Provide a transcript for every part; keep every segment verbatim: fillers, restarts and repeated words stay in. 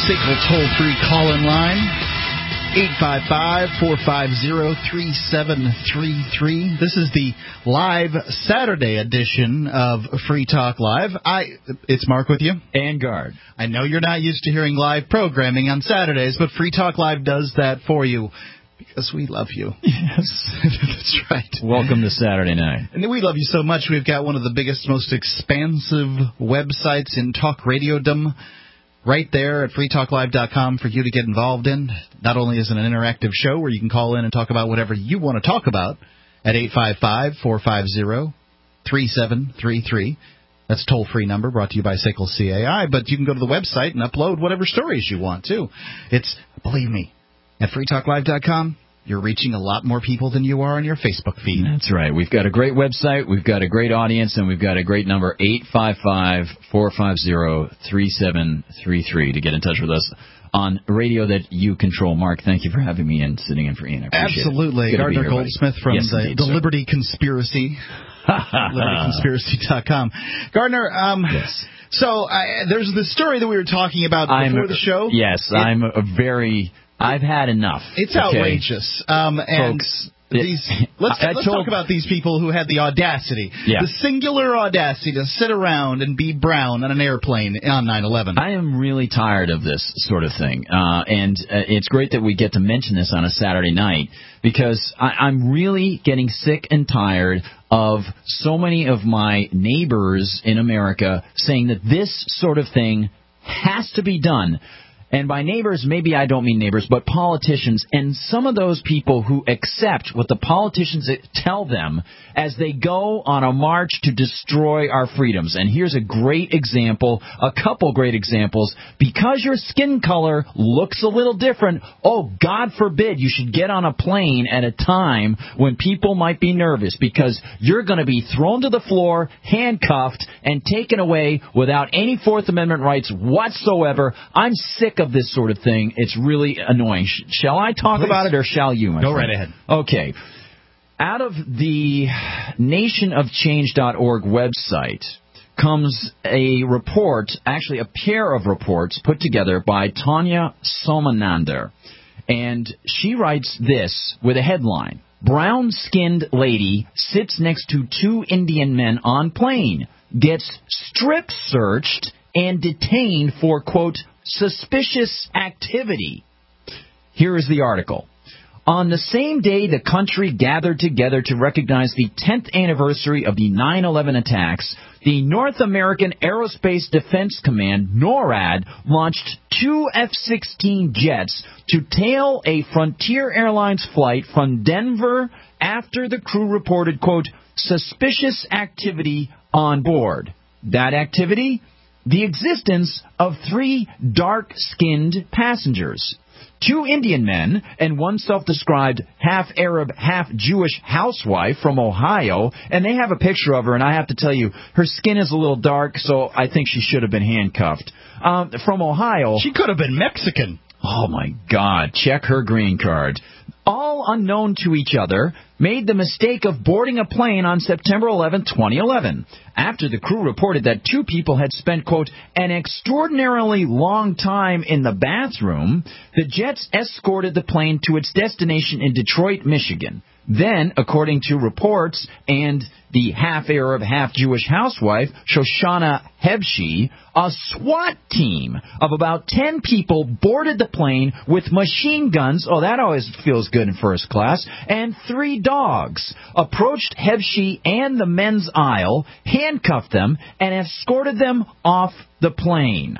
SACL toll-free call-in line, eight five five, four five zero, three seven three three. This is the live Saturday edition of Free Talk Live. I, it's Mark with you. And Guard. I know you're not used to hearing live programming on Saturdays, but Free Talk Live does that for you. Because we love you. Yes. That's right. Welcome to Saturday night. And we love you so much. We've got one of the biggest, most expansive websites in talk radiodom right there at free talk live dot com for you to get involved in. Not only is it an interactive show where you can call in and talk about whatever you want to talk about at eight five five, four five zero, three seven three three. That's a toll-free number brought to you by SACL C A I. But you can go to the website and upload whatever stories you want, too. It's, believe me, at free talk live dot com, you're reaching a lot more people than you are on your Facebook feed. That's right. We've got a great website, we've got a great audience, and we've got a great number, eight five five, four five zero, three seven three three, to get in touch with us on radio that you control. Mark, thank you for having me and sitting in for Ian. I appreciate Absolutely. it. Gardner Goldsmith from yes, the, indeed, the sir. Liberty Conspiracy. liberty conspiracy dot com. Gardner, um, yes. so I, there's the story that we were talking about before I'm, the show. Yes, it, I'm a very... I've had enough. It's okay? outrageous. Um, and Folks, these, let's, I, I let's told, talk about these people who had the audacity, yeah. the singular audacity to sit around and be brown on an airplane on nine eleven. I am really tired of this sort of thing, uh, and uh, it's great that we get to mention this on a Saturday night, because I, I'm really getting sick and tired of so many of my neighbors in America saying that this sort of thing has to be done. And by neighbors, maybe I don't mean neighbors, but politicians, and some of those people who accept what the politicians tell them as they go on a march to destroy our freedoms. And here's a great example, a couple great examples. Because your skin color looks a little different, oh, God forbid you should get on a plane at a time when people might be nervous, because you're going to be thrown to the floor, handcuffed, and taken away without any Fourth Amendment rights whatsoever. I'm sick of this sort of thing. It's really annoying. Shall I talk Please. about it, or shall you? My Go friend? right ahead. Okay. Out of the nation of change dot org website comes a report, actually a pair of reports put together by Tanya Somanandar. And she writes this with a headline: Brown-skinned lady sits next to two Indian men on plane, gets strip searched and detained for, quote, suspicious activity. Here is the article. On the same day the country gathered together to recognize the tenth anniversary of the nine eleven attacks, the North American Aerospace Defense Command, NORAD, launched two F sixteen jets to tail a Frontier Airlines flight from Denver after the crew reported, quote, suspicious activity on board. That activity? The existence of three dark-skinned passengers. Two Indian men and one self-described half-Arab, half-Jewish housewife from Ohio, and they have a picture of her, and I have to tell you, her skin is a little dark, so I think she should have been handcuffed. Um, from Ohio... She could have been Mexican. Oh, my God. Check her green card. All unknown to each other, made the mistake of boarding a plane on September eleventh, twenty eleven, after the crew reported that two people had spent, quote, an extraordinarily long time in the bathroom. The jets escorted the plane to its destination in Detroit, Michigan. Then, according to reports and the half-Arab, half-Jewish housewife, Shoshana Hebshi, a SWAT team of about ten people boarded the plane with machine guns, oh, that always feels good in first class, and three dogs, approached Hebshi and the men's aisle, handcuffed them, and escorted them off the plane.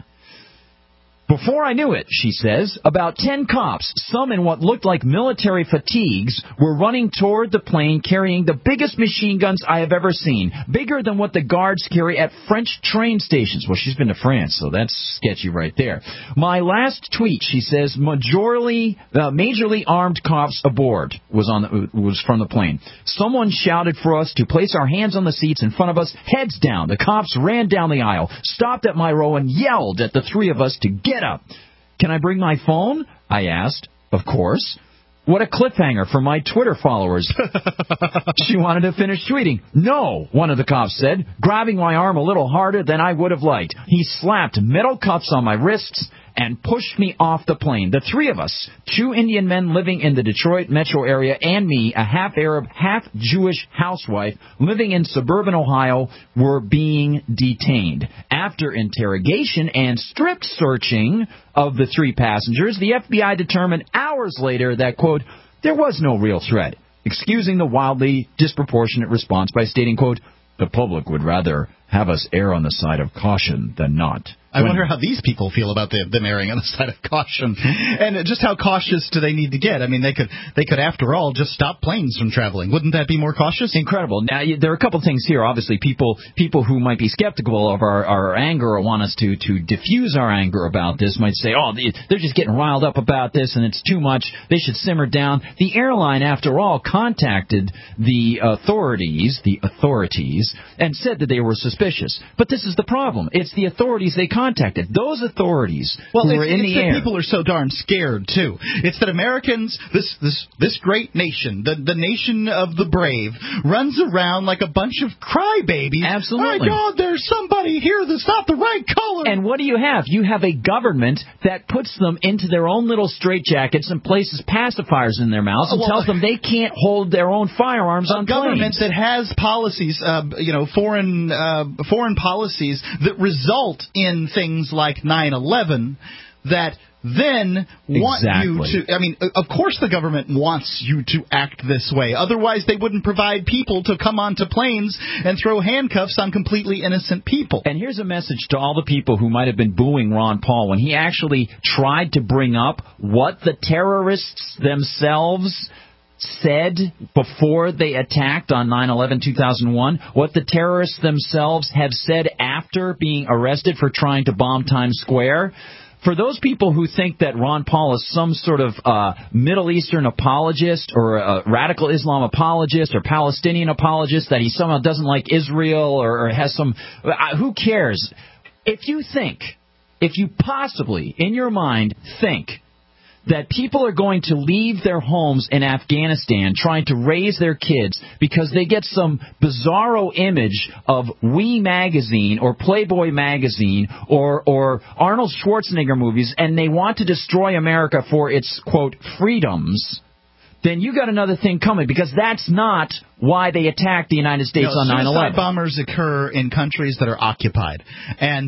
Before I knew it, she says, about ten cops, some in what looked like military fatigues, were running toward the plane carrying the biggest machine guns I have ever seen, bigger than what the guards carry at French train stations. Well, she's been to France, so that's sketchy right there. My last tweet, she says, majorly, uh, majorly armed cops aboard was on the, was from the plane. Someone shouted for us to place our hands on the seats in front of us, heads down. The cops ran down the aisle, stopped at my row, and yelled at the three of us to get up. Can I bring my phone? I asked. Of course. What a cliffhanger for my Twitter followers. She wanted to finish tweeting. No, one of the cops said, grabbing my arm a little harder than I would have liked. He slapped metal cuffs on my wrists and pushed me off the plane. The three of us, two Indian men living in the Detroit metro area, and me, a half-Arab, half-Jewish housewife living in suburban Ohio, were being detained. After interrogation and strip searching of the three passengers, the F B I determined hours later that, quote, there was no real threat, excusing the wildly disproportionate response by stating, quote, the public would rather have us err on the side of caution than not. I when, wonder how these people feel about the, them erring on the side of caution, and just how cautious do they need to get? I mean, they could, they could, after all, just stop planes from traveling. Wouldn't that be more cautious? Incredible. Now, there are a couple things here. Obviously, people, people who might be skeptical of our, our anger or want us to, to diffuse our anger about this might say, oh, they're just getting riled up about this, and it's too much. They should simmer down. The airline, after all, contacted the authorities, the authorities, and said that they were suspicious. But this is the problem. It's the authorities they contacted. Contacted. Those authorities well, who were in it's the that air. People are so darn scared, too. It's that Americans, this this this great nation, the, the nation of the brave, runs around like a bunch of crybabies. Absolutely. My God, there's somebody here that's not the right color. And what do you have? You have a government that puts them into their own little straitjackets and places pacifiers in their mouths and well, tells them they can't hold their own firearms on planes. A government that has policies, uh, you know, foreign uh, foreign policies that result in things like nine eleven that then want exactly. you to, I mean, of course the government wants you to act this way. Otherwise they wouldn't provide people to come onto planes and throw handcuffs on completely innocent people. And here's a message to all the people who might have been booing Ron Paul when he actually tried to bring up what the terrorists themselves said before they attacked on nine eleven two thousand one, what the terrorists themselves have said after being arrested for trying to bomb Times Square. For those people who think that Ron Paul is some sort of uh, Middle Eastern apologist or a radical Islam apologist or Palestinian apologist, that he somehow doesn't like Israel or, or has some... Uh, who cares? If you think, if you possibly, in your mind, think that people are going to leave their homes in Afghanistan trying to raise their kids because they get some bizarro image of We Magazine or Playboy Magazine or, or Arnold Schwarzenegger movies, and they want to destroy America for its, quote, freedoms, then you got another thing coming, because that's not why they attacked the United States no, on nine eleven. Suicide bombers occur in countries that are occupied. And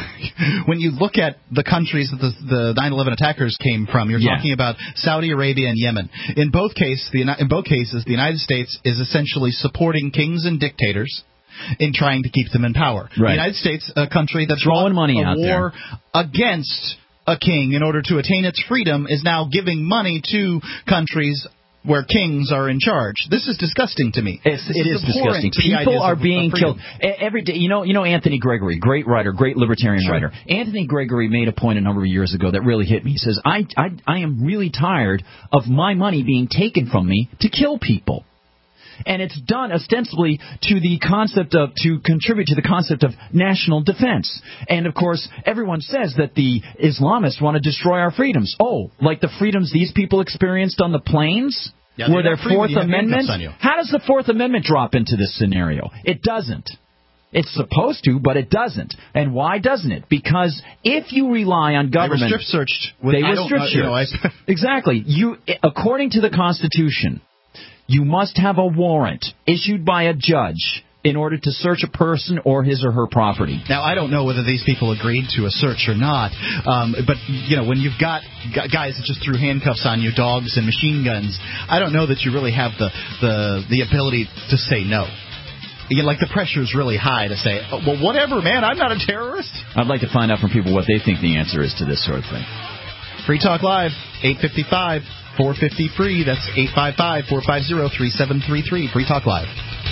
when you look at the countries that the, the nine eleven attackers came from, you're yeah. talking about Saudi Arabia and Yemen. In both, case, the, in both cases, the United States is essentially supporting kings and dictators in trying to keep them in power. Right. The United States, a country that's throwing money a out war there against a king in order to attain its freedom, is now giving money to countries where kings are in charge. This is disgusting to me. It's, it is disgusting. People are being killed every day. You know, you know Anthony Gregory, great writer, great libertarian sure. writer. Anthony Gregory made a point a number of years ago that really hit me. He says, I, I, I am really tired of my money being taken from me to kill people. And it's done ostensibly to the concept of, to contribute to the concept of national defense. And, of course, everyone says that the Islamists want to destroy our freedoms. Oh, like the freedoms these people experienced on the planes? Yeah, were their Fourth Amendment? How does the Fourth Amendment drop into this scenario? It doesn't. It's supposed to, but it doesn't. And why doesn't it? Because if you rely on government... They were strip searched. They were strip searched. You know, I... Exactly. You, according to the Constitution, you must have a warrant issued by a judge in order to search a person or his or her property. Now, I don't know whether these people agreed to a search or not, um, but, you know, when you've got guys that just threw handcuffs on you, dogs and machine guns, I don't know that you really have the, the, the ability to say no. You know, like, the pressure's really high to say, oh, well, whatever, man, I'm not a terrorist. I'd like to find out from people what they think the answer is to this sort of thing. Free Talk Live, eight five five, four five zero, free. That's eight five five, four five zero, three seven three three. Free Talk Live.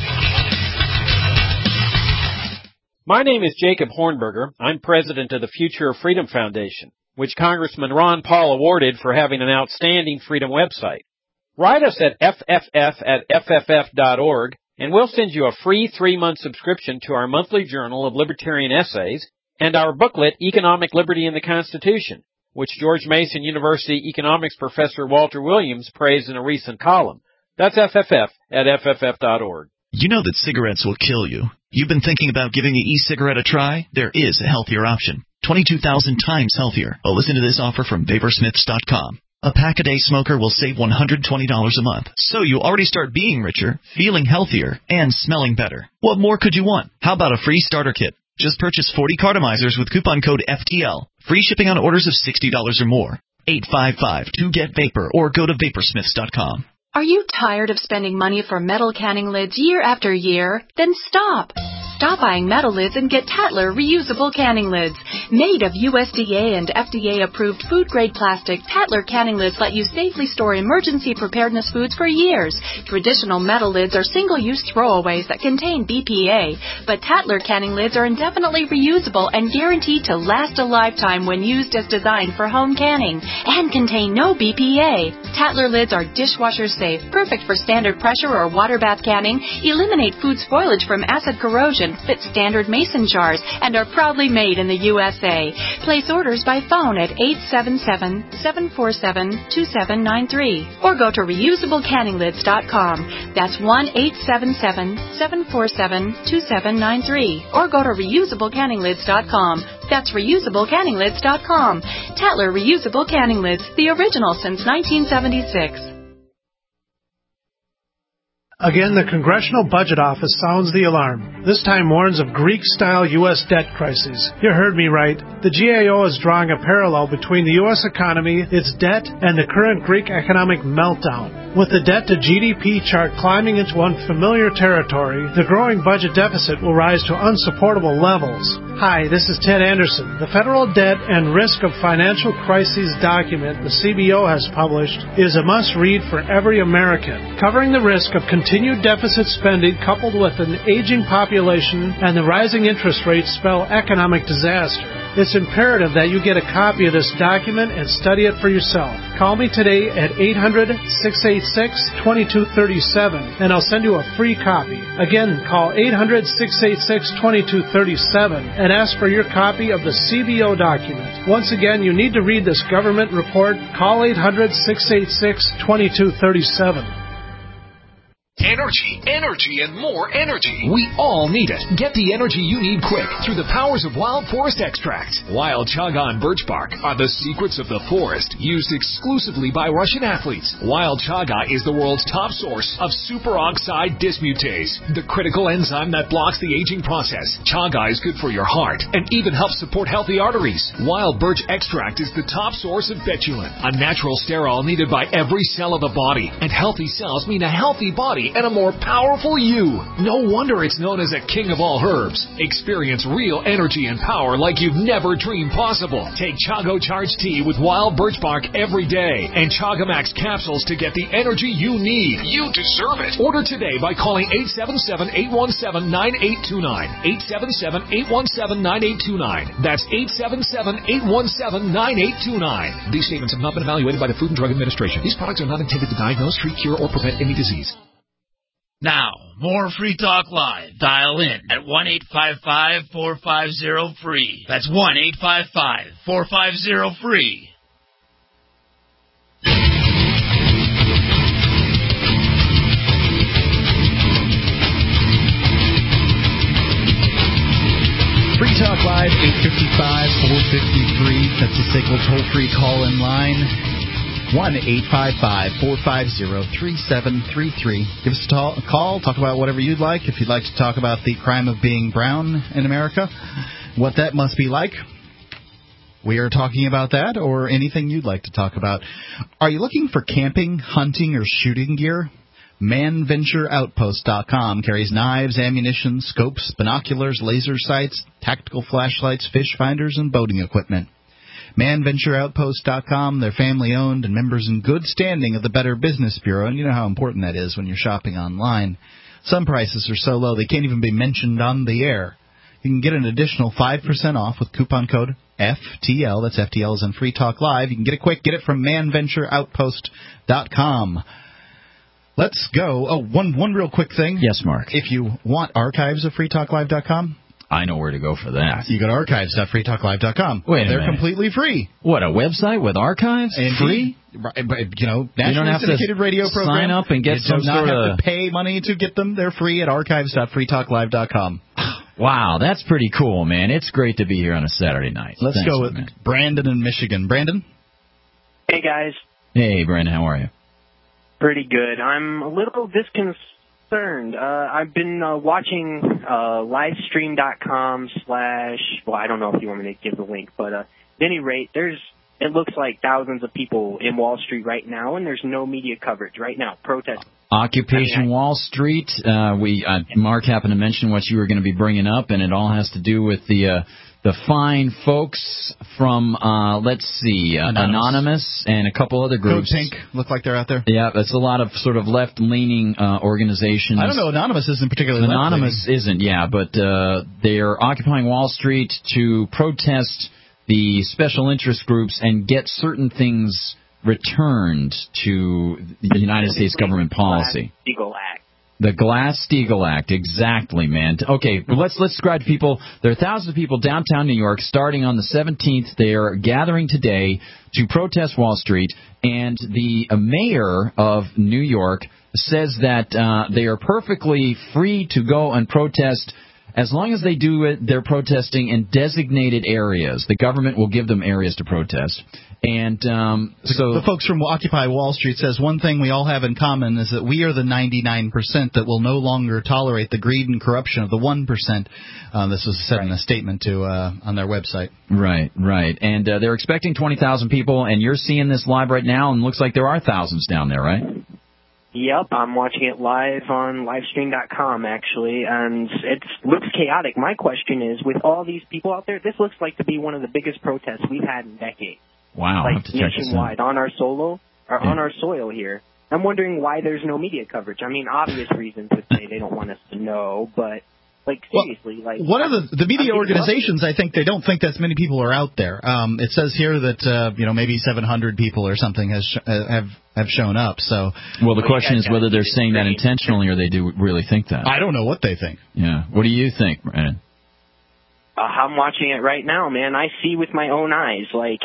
My name is Jacob Hornberger. I'm president of the Future of Freedom Foundation, which Congressman Ron Paul awarded for having an outstanding freedom website. Write us at f f f at f f f dot org, and we'll send you a free three-month subscription to our monthly journal of libertarian essays and our booklet, Economic Liberty in the Constitution, which George Mason University economics professor Walter Williams praised in a recent column. That's F F F at f f f dot org. You know that cigarettes will kill you. You've been thinking about giving the e-cigarette a try? There is a healthier option. twenty-two thousand times healthier. Oh, listen to this offer from Vapor Smiths dot com. A pack-a-day smoker will save one hundred twenty dollars a month. So you already start being richer, feeling healthier, and smelling better. What more could you want? How about a free starter kit? Just purchase forty cartomizers with coupon code F T L. Free shipping on orders of sixty dollars or more. eight five five two get vapor or go to Vapor Smiths dot com. Are you tired of spending money for metal canning lids year after year? Then stop. Stop buying metal lids and get Tatler reusable canning lids. Made of U S D A and F D A-approved food-grade plastic, Tatler canning lids let you safely store emergency preparedness foods for years. Traditional metal lids are single-use throwaways that contain B P A, but Tatler canning lids are indefinitely reusable and guaranteed to last a lifetime when used as designed for home canning and contain no B P A. Tatler lids are dishwasher safe, perfect for standard pressure or water bath canning, eliminate food spoilage from acid corrosion, fit standard mason jars, and are proudly made in the U S A. Place orders by phone at eight seven seven, seven four seven, two seven nine three or go to reusable canning lids dot com. That's one eight seven seven, seven four seven, two seven nine three or go to reusable canning lids dot com. That's reusable canning lids dot com. Tatler Reusable Canning Lids, the original since nineteen seventy-six. Again, the Congressional Budget Office sounds the alarm. This time warns of Greek-style U S debt crises. You heard me right. The G A O is drawing a parallel between the U S economy, its debt, and the current Greek economic meltdown. With the debt-to-G D P chart climbing into unfamiliar territory, the growing budget deficit will rise to unsupportable levels. Hi, this is Ted Anderson. The Federal Debt and Risk of Financial Crises document the C B O has published is a must-read for every American, covering the risk of continued deficit spending coupled with an aging population and the rising interest rates spell economic disaster. It's imperative that you get a copy of this document and study it for yourself. Call me today at eight hundred, six eight six, two two three seven and I'll send you a free copy. Again, call eight hundred, six eight six, two two three seven and ask for your copy of the C B O document. Once again, you need to read this government report. Call eight hundred, six eight six, two two three seven. Energy, energy, and more energy. We all need it. Get the energy you need quick through the powers of Wild Forest Extract. Wild chaga and birch bark are the secrets of the forest, used exclusively by Russian athletes. Wild chaga is the world's top source of superoxide dismutase, the critical enzyme that blocks the aging process. Chaga is good for your heart and even helps support healthy arteries. Wild birch extract is the top source of betulin, a natural sterol needed by every cell of the body. And healthy cells mean a healthy body and a more powerful you. No wonder it's known as a king of all herbs. Experience real energy and power like you've never dreamed possible. Take Chago Charge Tea with wild birch bark every day and Chagamax capsules to get the energy you need. You deserve it. Order today by calling eight seven seven, eight one seven, nine eight two nine. eight seven seven, eight one seven, nine eight two nine. That's eight seven seven, eight one seven, nine eight two nine. These statements have not been evaluated by the Food and Drug Administration. These products are not intended to diagnose, treat, cure, or prevent any disease. Now, more Free Talk Live. Dial in at one eight five five, four five zero, free. That's one eight five five, four five zero, free. Free Talk Live, eight five five, four five three. That's the S A C L toll-free call-in line. one eight five five, four five zero, three seven three three. Give us a call. Talk about whatever you'd like. If you'd like to talk about the crime of being brown in America, what that must be like, we are talking about that, or anything you'd like to talk about. Are you looking for camping, hunting, or shooting gear? man venture outpost dot com carries knives, ammunition, scopes, binoculars, laser sights, tactical flashlights, fish finders, and boating equipment. man venture outpost dot com, they're family-owned and members in good standing of the Better Business Bureau, and you know how important that is when you're shopping online. Some prices are so low they can't even be mentioned on the air. You can get an additional five percent off with coupon code F T L. That's F T L as in Free Talk Live. You can get it quick. Get it from man venture outpost dot com. Let's go. Oh, one, one real quick thing. Yes, Mark. If you want archives of free talk live dot com, I know where to go for that. you go to archives dot free talk live dot com. Wait a They're minute. completely free. What, a website with archives? And free? Right, but, you know, You don't nationally have syndicated to radio program. sign up and get you some do not sort have of... to pay money to get them. They're free at archives dot free talk live dot com. Wow, that's pretty cool, man. It's great to be here on a Saturday night. Let's Thanks, go with man. Brandon in Michigan. Brandon? Hey, guys. Hey, Brandon, how are you? Pretty good. I'm a little disconcerted. Uh, I've been uh, watching uh, livestream.com slash, well, I don't know if you want me to give the link, but uh, at any rate, there's, it looks like thousands of people in Wall Street right now, and there's no media coverage right now, protest. Occupation I mean, I, Wall Street. Uh, we uh, Mark happened to mention what you were going to be bringing up, and it all has to do with the uh, the fine folks from, uh, let's see, uh, Anonymous. Anonymous and a couple other groups. Code Pink look like they're out there. Yeah, that's a lot of sort of left-leaning uh, organizations. I don't know. Anonymous isn't particularly Anonymous left-leaning. isn't, yeah, but uh, they're occupying Wall Street to protest the special interest groups and get certain things returned to the United States government policy. Glass-Steagall Act. The Glass-Steagall Act, exactly, man. Okay, well, let's let's describe to people. There are thousands of people downtown New York starting on the seventeenth. They are gathering today to protest Wall Street, and the uh, mayor of New York says that uh, they are perfectly free to go and protest as long as they do it, they're protesting in designated areas. The government will give them areas to protest. And um, so the folks from Occupy Wall Street says one thing we all have in common is that we are the ninety-nine percent that will no longer tolerate the greed and corruption of the one percent. Uh, this was said right. in a statement to uh, on their website. Right, right. And uh, they're expecting twenty thousand people, and you're seeing this live right now, and looks like there are thousands down there, right? Yep, I'm watching it live on livestream dot com, actually, and it looks chaotic. My question is, with all these people out there, this looks like to be one of the biggest protests we've had in decades. Wow, like I have to check nationwide on our solo or yeah. on our soil here. I'm wondering why there's no media coverage. I mean, obvious reasons would say they don't want us to know, but like seriously, well, like one of the the media organizations, I think they don't think that many people are out there. Um, it says here that uh, you know maybe seven hundred people or something has sh- uh, have have shown up. So well, the question is whether they're saying that intentionally or they do really think that. I don't know what they think. Yeah, what do you think, Brandon? Uh, I'm watching it right now, man. I see with my own eyes, like.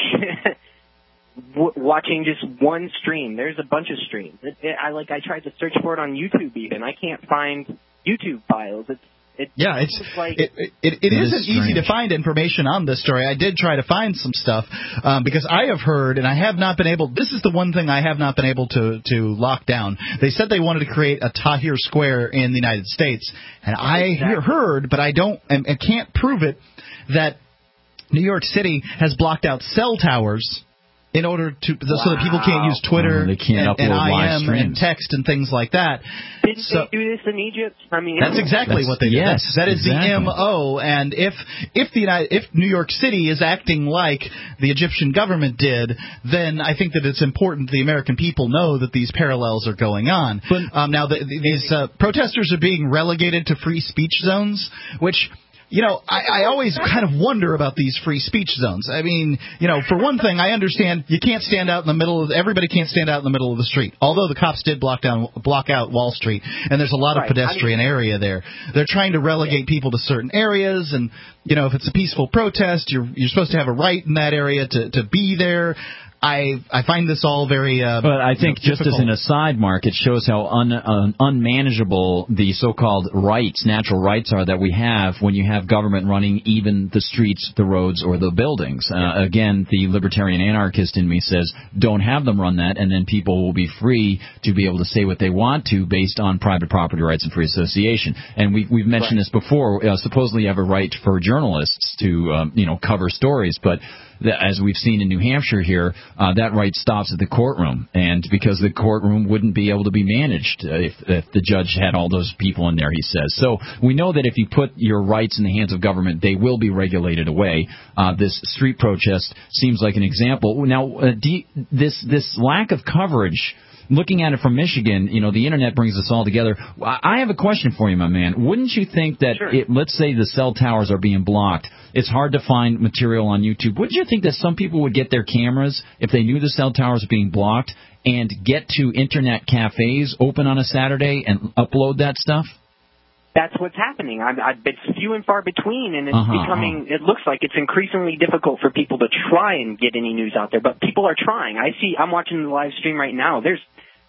W- watching just one stream. There's a bunch of streams. It, it, I like. I tried to search for it on YouTube. Even I can't find YouTube files. It's it, yeah. It's, it's like it. It, it, it isn't is easy to find information on this story. I did try to find some stuff um, because I have heard, and I have not been able. This is the one thing I have not been able to to lock down. They said they wanted to create a Tahrir Square in the United States, and I exactly. heard, but I don't and, and can't prove it, that New York City has blocked out cell towers in order to wow. so that people can't use Twitter oh, they can't and, and I M and text and things like that. Didn't so, they do this in Egypt? I mean, that's exactly that's, what they did. Yes, that's, that is exactly. the M O. And if if the United, if New York City is acting like the Egyptian government did, then I think that it's important the American people know that these parallels are going on. But, um, now, the, these uh, protesters are being relegated to free speech zones, which. You know, I, I always kind of wonder about these free speech zones. I mean, you know, for one thing, I understand you can't stand out in the middle of everybody can't stand out in the middle of the street. Although the cops did block down block out Wall Street, and there's a lot of right. pedestrian I mean, area there. They're trying to relegate people to certain areas, and you know, if it's a peaceful protest, you're you're supposed to have a right in that area to to be there. I I find this all very. Uh, but I think you know, just as an aside, Mark, it shows how un, un, unmanageable the so-called rights, natural rights, are that we have when you have government running even the streets, the roads, or the buildings. Uh, again, the libertarian anarchist in me says, don't have them run that, and then people will be free to be able to say what they want to based on private property rights and free association. And we, we've mentioned right. this before. Uh, supposedly, you have a right for journalists to, um, you know, cover stories, but. As we've seen in New Hampshire here, uh, that right stops at the courtroom, and because the courtroom wouldn't be able to be managed uh, if, if the judge had all those people in there, he says. So we know that if you put your rights in the hands of government, they will be regulated away. Uh, this street protest seems like an example. Now, uh, do you, this this lack of coverage. Looking at it from Michigan, you know, the Internet brings us all together. I have a question for you, my man. Wouldn't you think that, sure. it, let's say the cell towers are being blocked, it's hard to find material on YouTube. Wouldn't you think that some people would get their cameras, if they knew the cell towers were being blocked, and get to Internet cafes open on a Saturday and upload that stuff? That's what's happening. I, I, it's few and far between, and it's uh-huh, becoming, uh-huh. it looks like it's increasingly difficult for people to try and get any news out there, but people are trying. I see, I'm watching the live stream right now. There's,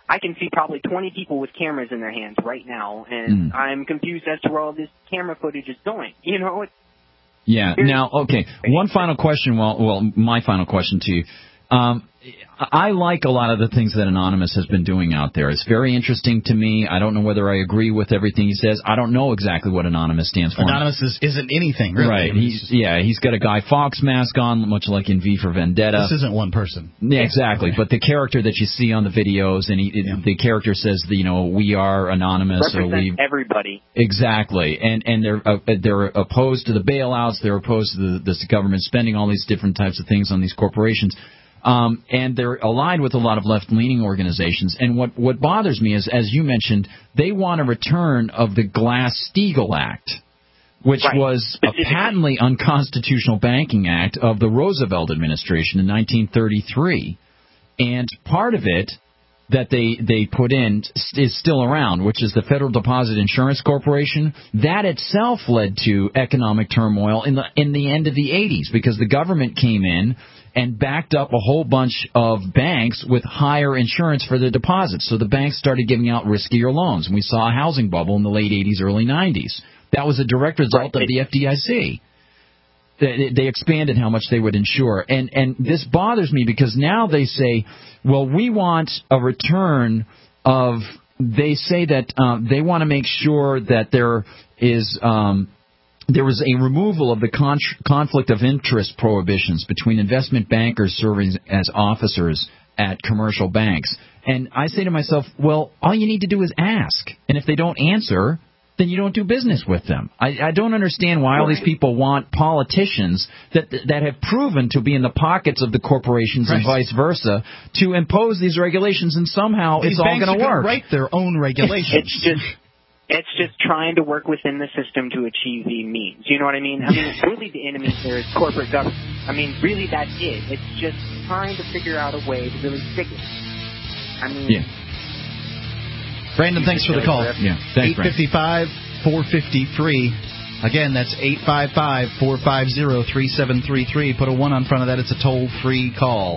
I can see probably twenty people with cameras in their hands right now, and mm. I'm confused as to where all this camera footage is going. You know, it's Yeah. Now, okay, one final question. Well, well, my final question to you. Um, I like a lot of the things that Anonymous has been doing out there. It's very interesting to me. I don't know whether I agree with everything he says. I don't know exactly what Anonymous stands for. Anonymous is, isn't anything, really. Right. I mean, he's, just... Yeah, he's got a Guy Fawkes mask on, much like in V for Vendetta. This isn't one person. Yeah, exactly. But the character that you see on the videos, and he, yeah. the character says, you know, we are Anonymous. Represent or we everybody. Exactly. And and they're uh, they're opposed to the bailouts. They're opposed to the, the government spending all these different types of things on these corporations. Um, and they're aligned with a lot of left-leaning organizations. And what, what bothers me is, as you mentioned, they want a return of the Glass-Steagall Act, which right. was a patently unconstitutional banking act of the Roosevelt administration in nineteen thirty-three. And part of it that they, they put in is still around, which is the Federal Deposit Insurance Corporation. That itself led to economic turmoil in the in the end of the eighties because the government came in and backed up a whole bunch of banks with higher insurance for their deposits. So the banks started giving out riskier loans, and we saw a housing bubble in the late eighties, early nineties. That was a direct result of the F D I C. They, they expanded how much they would insure. And, and this bothers me because now they say, well, we want a return of, they say that um, they want to make sure that there is um, there was a removal of the con- conflict of interest prohibitions between investment bankers serving as officers at commercial banks. And I say to myself, well, all you need to do is ask. And if they don't answer, then you don't do business with them. I, I don't understand why all these people want politicians that that have proven to be in the pockets of the corporations right. and vice versa to impose these regulations, and somehow these it's all going to work. Write their own regulations. It's just it's just trying to work within the system to achieve the means. You know what I mean? I mean, really, the enemy here is corporate government. I mean, really, that's it. It's just trying to figure out a way to really stick it. I mean. Yeah. Brandon, thanks for the call. Yeah, thanks, eight five five, four five zero, free. Again, that's eight five five, four five zero, three seven three three. Put a one on front of that. It's a toll-free call.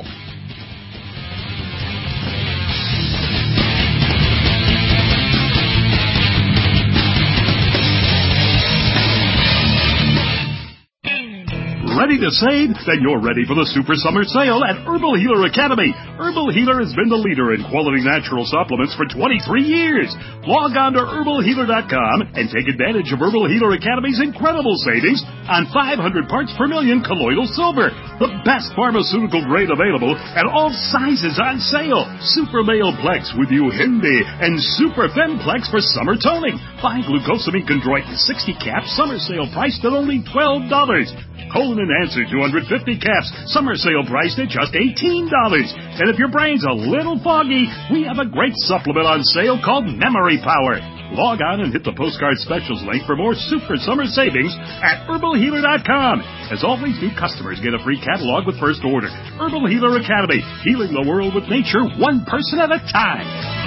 Ready to save? Then you're ready for the Super Summer Sale at Herbal Healer Academy. Herbal Healer has been the leader in quality natural supplements for twenty-three years. Log on to herbal healer dot com and take advantage of Herbal Healer Academy's incredible savings on five hundred parts per million colloidal silver, the best pharmaceutical grade available, and all sizes on sale. Super Male Plex with Uhindi and Super Femplex for summer toning. Buy glucosamine chondroitin sixty caps, summer sale priced at only twelve dollars. Colon Enhancer two hundred fifty caps, summer sale priced at just eighteen dollars. And if your brain's a little foggy, we have a great supplement on sale called Memory Power. Log on and hit the postcard specials link for more super summer savings at herbal healer dot com. As always, new customers get a free catalog with first order. Herbal Healer Academy, healing the world with nature one person at a time.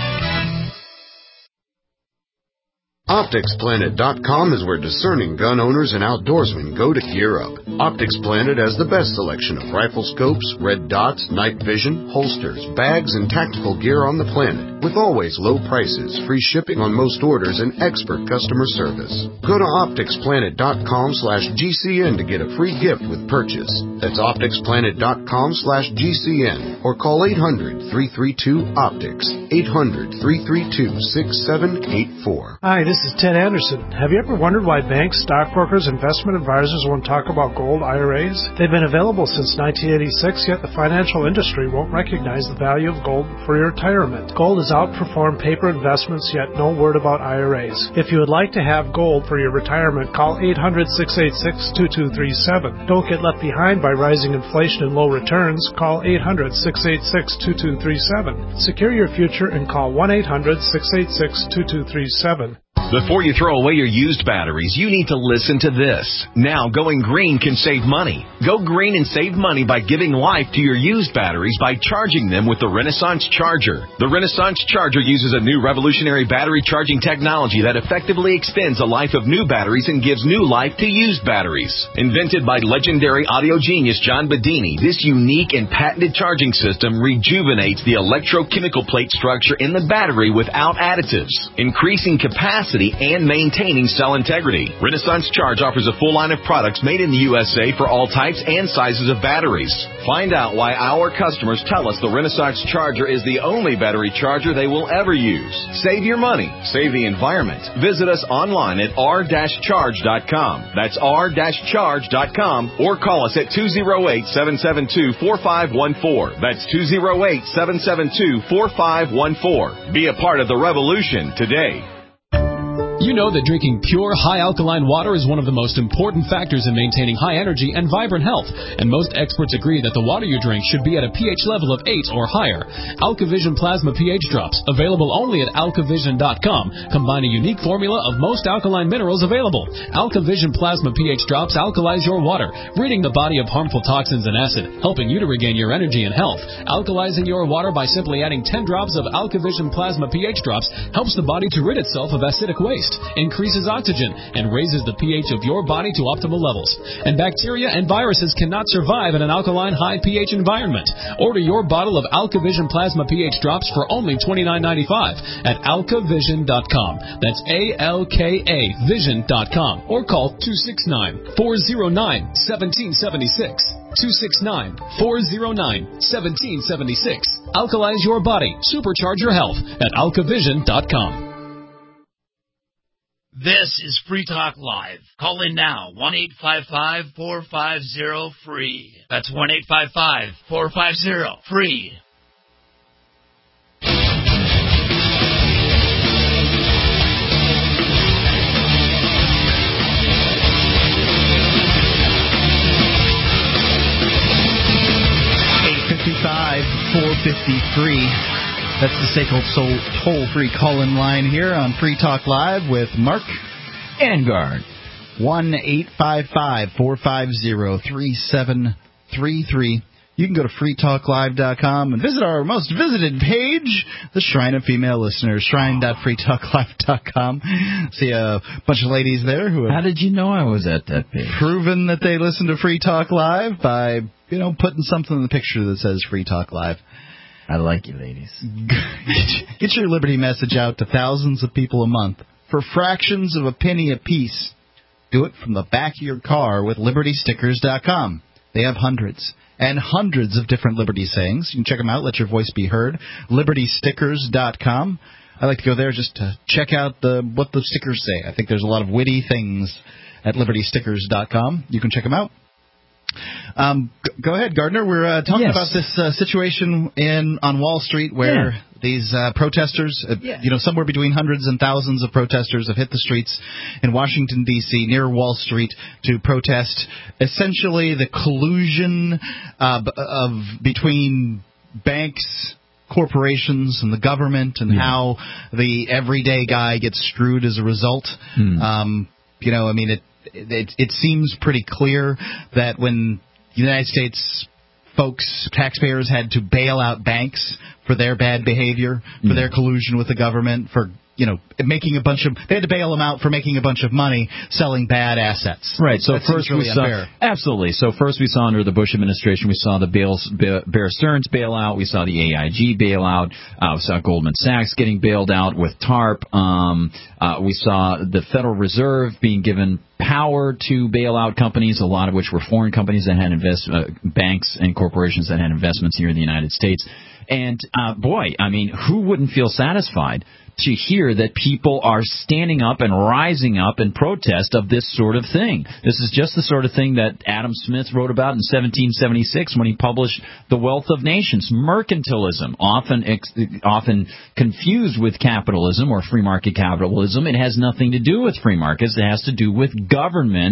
Optics Planet dot com is where discerning gun owners and outdoorsmen go to gear up. Optics Planet has the best selection of rifle scopes, red dots, night vision, holsters, bags, and tactical gear on the planet, with always low prices, free shipping on most orders, and expert customer service. Go to Optics Planet dot com slash G C N to get a free gift with purchase. That's Optics Planet dot com slash G C N or call eight hundred, three three two, OPTICS, eight hundred, three three two, six seven eight four. Hi, this is Ted Anderson. Have you ever wondered why banks, stockbrokers, investment advisors won't talk about gold I R As? They've been available since nineteen eighty-six, yet the financial industry won't recognize the value of gold for your retirement. Gold has outperformed paper investments, yet no word about I R As. If you would like to have gold for your retirement, call eight hundred, six eight six, two two three seven. Don't get left behind by rising inflation and low returns. Call eight hundred, six eight six, two two three seven. Secure your future and call one eight hundred, six eight six, two two three seven. Before you throw away your used batteries, you need to listen to this. Now, going green can save money. Go green and save money by giving life to your used batteries by charging them with the Renaissance Charger. The Renaissance Charger uses a new revolutionary battery charging technology that effectively extends the life of new batteries and gives new life to used batteries. Invented by legendary audio genius John Bedini, this unique and patented charging system rejuvenates the electrochemical plate structure in the battery without additives, increasing capacity and maintaining cell integrity. Renaissance Charge offers a full line of products made in the U S A for all types and sizes of batteries. Find out why our customers tell us the Renaissance Charger is the only battery charger they will ever use. Save your money. Save the environment. Visit us online at r dash charge dot com. That's r dash charge dot com or call us at two oh eight, seven seven two, four five one four. That's two oh eight, seven seven two, four five one four. Be a part of the revolution today. You know that drinking pure, high-alkaline water is one of the most important factors in maintaining high energy and vibrant health, and most experts agree that the water you drink should be at a pH level of eight or higher. AlkaVision Plasma pH Drops, available only at alkavision dot com, combine a unique formula of most alkaline minerals available. AlkaVision Plasma pH Drops alkalize your water, ridding the body of harmful toxins and acid, helping you to regain your energy and health. Alkalizing your water by simply adding ten drops of AlkaVision Plasma pH Drops helps the body to rid itself of acidic waste, increases oxygen, and raises the pH of your body to optimal levels. And bacteria and viruses cannot survive in an alkaline high pH environment. Order your bottle of AlkaVision Plasma pH Drops for only twenty-nine ninety-five at alkavision dot com. That's A L K A vision dot com or call two six nine, four oh nine, one seven seven six. two six nine, four oh nine, one seven seven six. Alkalize your body. Supercharge your health at alkavision dot com. This is Free Talk Live. Call in now, one eight five five, four five zero, free. That's one eight five five, four five zero, free. eight fifty-five, four fifty-three. That's the S A C L toll-free call-in line here on Free Talk Live with Mark Angard. one eight five five, four five zero, three seven three three. You can go to free talk live dot com and visit our most visited page, the Shrine of Female Listeners, shrine dot free talk live dot com. See a bunch of ladies there who have... How did you know I was at that page? ...proven that they listen to Free Talk Live by, you know, putting something in the picture that says Free Talk Live. I like you, ladies. Get your Liberty message out to thousands of people a month for fractions of a penny apiece. Do it from the back of your car with liberty stickers dot com. They have hundreds and hundreds of different Liberty sayings. You can check them out. Let your voice be heard. liberty stickers dot com. I like to go there just to check out the what the stickers say. I think there's a lot of witty things at liberty stickers dot com. You can check them out. Um, go ahead, Gardner. We're uh, talking yes. about this uh, situation in on Wall Street where yeah. these uh, protesters, uh, yeah. you know, somewhere between hundreds and thousands of protesters have hit the streets in Washington, D C, near Wall Street to protest essentially the collusion uh, of between banks, corporations, and the government, and yeah. how the everyday guy gets screwed as a result. Hmm. Um, you know, I mean, it. It, it seems pretty clear that when the United States folks, taxpayers, had to bail out banks for their bad behavior, for yeah. their collusion with the government, for, you know, making a bunch of, they had to bail them out for making a bunch of money selling bad assets. Right. So that first really we saw, unfair. absolutely. So first we saw under the Bush administration, we saw the bails, Bear Stearns bailout, we saw the A I G bailout, uh, we saw Goldman Sachs getting bailed out with TARP, um, uh, we saw the Federal Reserve being given power to bail out companies, a lot of which were foreign companies that had invest, uh, banks and corporations that had investments here in the United States. And, uh, boy, I mean, who wouldn't feel satisfied to hear that people are standing up and rising up in protest of this sort of thing? This is just the sort of thing that Adam Smith wrote about in seventeen seventy-six when he published The Wealth of Nations. Mercantilism, often ex- often confused with capitalism or free market capitalism. It has nothing to do with free markets. It has to do with government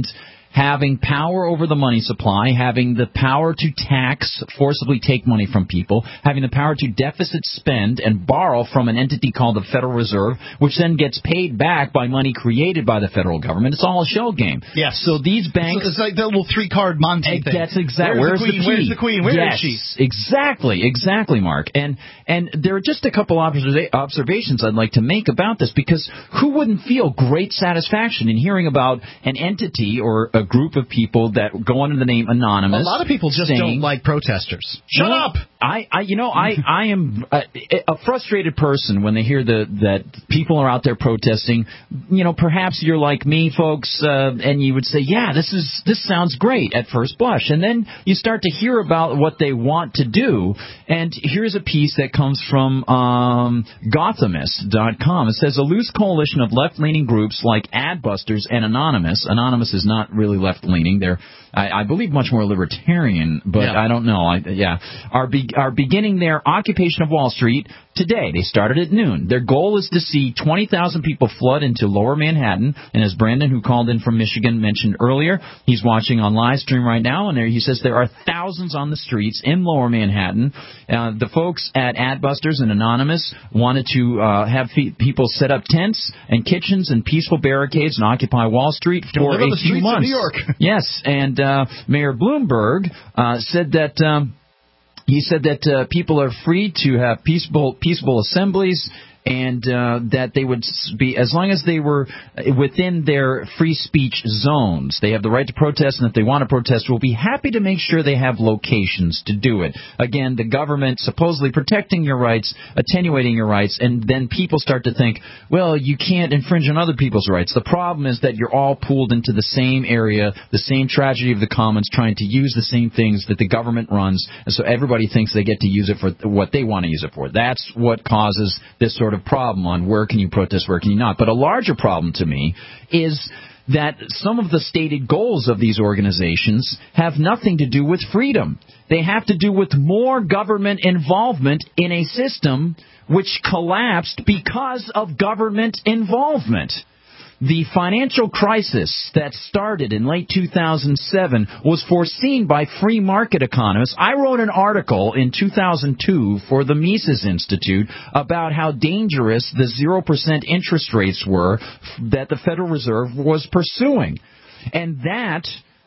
having power over the money supply, having the power to tax, forcibly take money from people, having the power to deficit spend and borrow from an entity called the Federal Reserve, which then gets paid back by money created by the federal government. It's all a shell game. Yes. So these banks... It's, it's like the little three-card Monty thing. That's exactly. Where's, Where's the, queen? the key? Where's the queen? Where yes, is she? Exactly. Exactly, Mark. And and there are just a couple observa- observations I'd like to make about this, because who wouldn't feel great satisfaction in hearing about an entity or a group of people that go under the name Anonymous? A lot of people just saying, don't like protesters. Shut well, up! I, I, you know, I, I am a, a frustrated person when they hear the, that people are out there protesting. You know, perhaps you're like me, folks, uh, and you would say, yeah, this is this sounds great at first blush. And then you start to hear about what they want to do. And here's a piece that comes from um, Gothamist dot com. It says, a loose coalition of left-leaning groups like Adbusters and Anonymous. Anonymous is not really left-leaning. They're, I, I believe, much more libertarian, but yeah. I don't know. I, yeah, are be, are beginning their occupation of Wall Street today. They started at noon. Their goal is to see twenty thousand people flood into Lower Manhattan. And as Brandon, who called in from Michigan, mentioned earlier, he's watching on live stream right now, and there he says there are thousands on the streets in Lower Manhattan. Uh, the folks at Adbusters and Anonymous wanted to uh, have fe- people set up tents and kitchens and peaceful barricades and occupy Wall Street for a few months. New York. Yes, and uh, Mayor Bloomberg uh, said that. Um, He said that uh, people are free to have peaceful peaceful assemblies, and uh, that they would be, as long as they were within their free speech zones, they have the right to protest, and if they want to protest, we'll be happy to make sure they have locations to do it. Again, the government supposedly protecting your rights, attenuating your rights, and then people start to think, well, you can't infringe on other people's rights. The problem is that you're all pooled into the same area, the same tragedy of the commons, trying to use the same things that the government runs, and so everybody thinks they get to use it for what they want to use it for. That's what causes this sort of problem on where can you protest, where can you not. But a larger problem to me is that some of the stated goals of these organizations have nothing to do with freedom. They have to do with more government involvement in a system which collapsed because of government involvement. The financial crisis that started in late two thousand seven was foreseen by free market economists. I wrote an article in two thousand two for the Mises Institute about how dangerous the zero percent interest rates were that the Federal Reserve was pursuing. And that,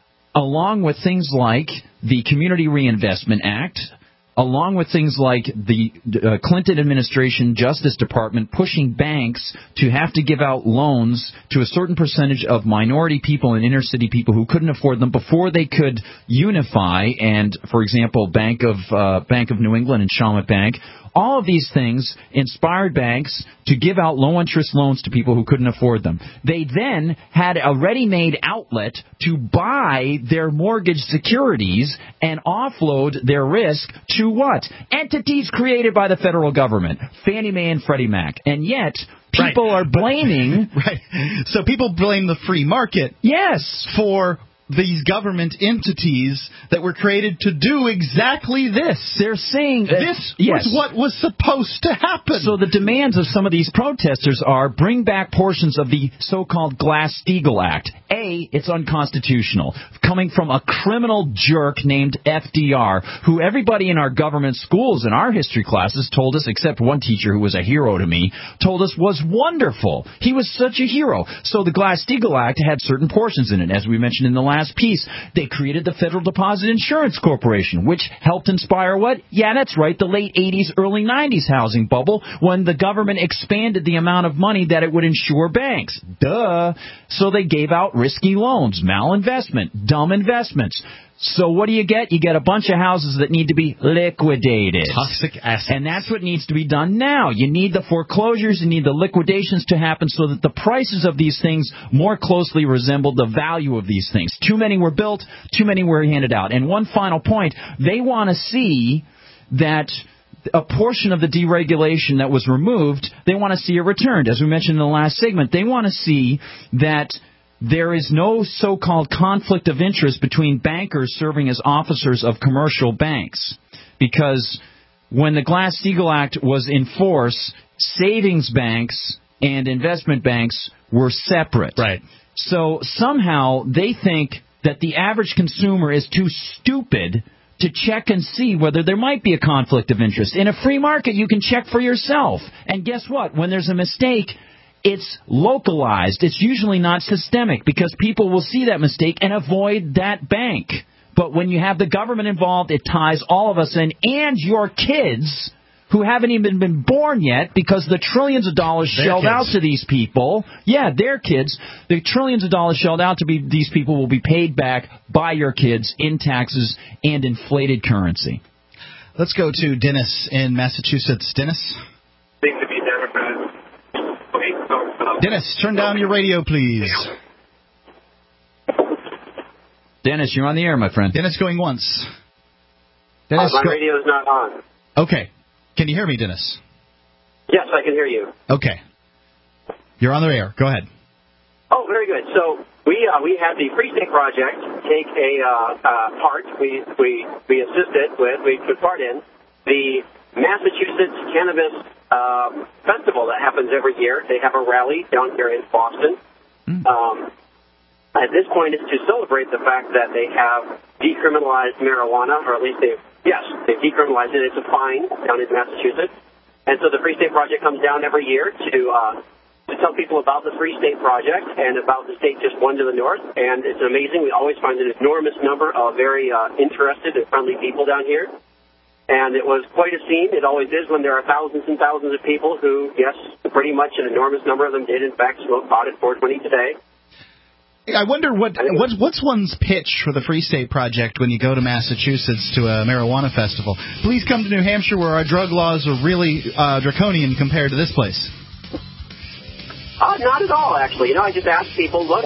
along with things like the Community Reinvestment Act, along with things like the uh, Clinton administration Justice Department pushing banks to have to give out loans to a certain percentage of minority people and inner city people who couldn't afford them before they could unify, and, for example, Bank of uh, Bank of New England and Shawmut Bank, all of these things inspired banks to give out low-interest loans to people who couldn't afford them. They then had a ready-made outlet to buy their mortgage securities and offload their risk to what? Entities created by the federal government, Fannie Mae and Freddie Mac. And yet, people right. are blaming... right. So people blame the free market. Yes. For these government entities that were created to do exactly this. They're saying uh, this yes. was what was supposed to happen. So the demands of some of these protesters are bring back portions of the so-called Glass-Steagall Act. A, it's unconstitutional, coming from a criminal jerk named F D R, who everybody in our government schools in our history classes told us, except one teacher who was a hero to me, told us was wonderful. He was such a hero. So the Glass-Steagall Act had certain portions in it, as we mentioned in the last piece. They created the Federal Deposit Insurance Corporation, which helped inspire what? Yeah, that's right, the late eighties, early nineties housing bubble, when the government expanded the amount of money that it would insure banks. Duh. So they gave out risky loans, malinvestment, dumb investments. So what do you get? You get a bunch of houses that need to be liquidated. Toxic assets. And that's what needs to be done now. You need the foreclosures, you need the liquidations to happen so that the prices of these things more closely resemble the value of these things. Too many were built, too many were handed out. And one final point, they want to see that a portion of the deregulation that was removed, they want to see it returned. As we mentioned in the last segment, they want to see that there is no so-called conflict of interest between bankers serving as officers of commercial banks. Because when the Glass-Steagall Act was in force, savings banks and investment banks were separate. Right. So somehow they think that the average consumer is too stupid to check and see whether there might be a conflict of interest. In a free market, you can check for yourself. And guess what? When there's a mistake, it's localized. It's usually not systemic because people will see that mistake and avoid that bank. But when you have the government involved, it ties all of us in, and your kids who haven't even been born yet, because the trillions of dollars their shelled kids. out to these people, yeah, their kids, the trillions of dollars shelled out to be, these people will be paid back by your kids in taxes and inflated currency. Let's go to Dennis in Massachusetts. Dennis? Dennis, turn down your radio, please. Dennis, you're on the air, my friend. Dennis going once. Dennis, uh, my go- radio is not on. Okay. Can you hear me, Dennis? Yes, I can hear you. Okay. You're on the air. Go ahead. Oh, very good. So we uh, we had the Free State Project take a uh, uh, part. We we we assisted with. We took part in the Massachusetts Cannabis uh, Festival that happens every year. They have a rally down here in Boston. Mm. Um, at this point, it's to celebrate the fact that they have decriminalized marijuana, or at least they've yes, they've decriminalized it. It's a fine down in Massachusetts, and so the Free State Project comes down every year to. Uh, to tell people about the Free State Project and about the state just one to the north. And it's amazing. We always find an enormous number of very uh, interested and friendly people down here. And it was quite a scene. It always is when there are thousands and thousands of people who, yes, pretty much an enormous number of them did, in fact, smoke pot at four twenty today. I wonder what what's, what's one's pitch for the Free State Project when you go to Massachusetts to a marijuana festival. Please come to New Hampshire where our drug laws are really uh, draconian compared to this place. Uh, not at all, actually. You know, I just ask people, look,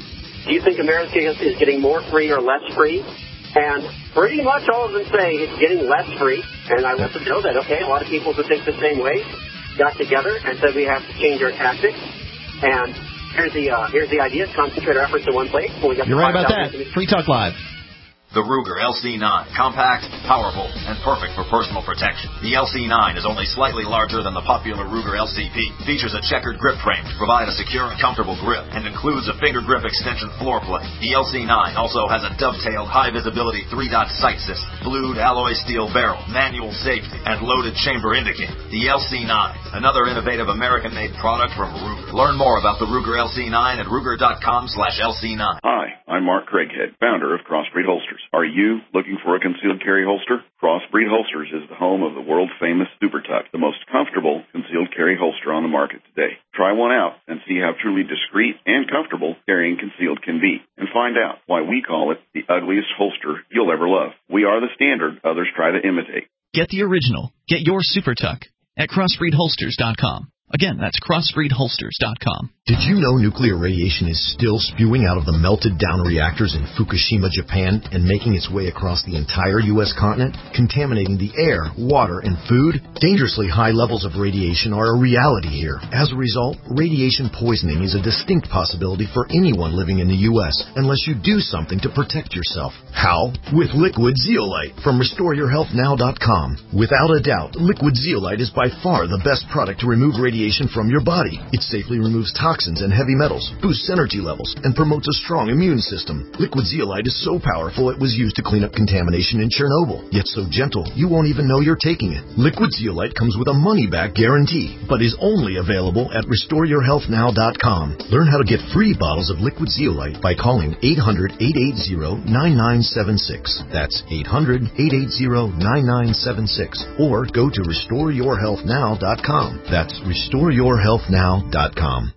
do you think America is getting more free or less free? And pretty much all of them say it's getting less free. And I let them know that, okay, a lot of people who think the same way got together and said we have to change our tactics. And here's the uh, here's the idea, concentrate our efforts in one place. We got You're right about that. Free Talk Live. The Ruger L C nine, compact, powerful, and perfect for personal protection. The L C nine is only slightly larger than the popular Ruger L C P, features a checkered grip frame to provide a secure and comfortable grip, and includes a finger grip extension floor plate. The L C nine also has a dovetailed high-visibility three-dot sight system, blued alloy steel barrel, manual safety, and loaded chamber indicator. The L C nine, another innovative American-made product from Ruger. Learn more about the Ruger L C nine at Ruger.com slash LC9. Hi, I'm Mark Craighead, founder of Crossbreed Holsters. Are you looking for a concealed carry holster? Crossbreed Holsters is the home of the world-famous Super Tuck, the most comfortable concealed carry holster on the market today. Try one out and see how truly discreet and comfortable carrying concealed can be, and find out why we call it the ugliest holster you'll ever love. We are the standard others try to imitate. Get the original. Get your Super Tuck at crossbreed holsters dot com. Again, that's crossbreed holsters dot com. Did you know nuclear radiation is still spewing out of the melted down reactors in Fukushima, Japan, and making its way across the entire U S continent, contaminating the air, water, and food? Dangerously high levels of radiation are a reality here. As a result, radiation poisoning is a distinct possibility for anyone living in the U S unless you do something to protect yourself. How? With Liquid Zeolite from restore your health now dot com. Without a doubt, Liquid Zeolite is by far the best product to remove radiation from your body. It safely removes toxins and heavy metals, boosts energy levels, and promotes a strong immune system. Liquid Zeolite is so powerful it was used to clean up contamination in Chernobyl, yet so gentle you won't even know you're taking it. Liquid Zeolite comes with a money-back guarantee, but is only available at restore your health now dot com. Learn how to get free bottles of Liquid Zeolite by calling eight hundred, eight eight zero, nine nine seven six. That's eight hundred, eight eight zero, nine nine seven six. Or go to restore your health now dot com. That's restore your health now dot com.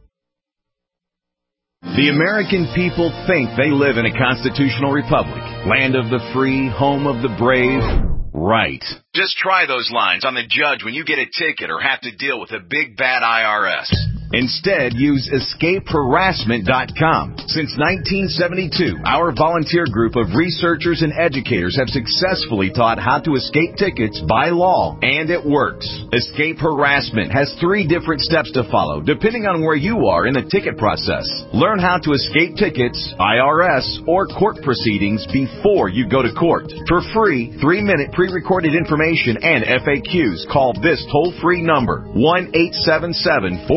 The American people think they live in a constitutional republic, land of the free, home of the brave. Right. Just try those lines on the judge when you get a ticket or have to deal with a big bad I R S. Instead, use escape harassment dot com. Since nineteen seventy-two, our volunteer group of researchers and educators have successfully taught how to escape tickets by law, and it works. Escape Harassment has three different steps to follow, depending on where you are in the ticket process. Learn how to escape tickets, I R S, or court proceedings before you go to court. For free, three-minute pre-recorded information and F A Qs, call this toll-free number, one eight seven seven, four five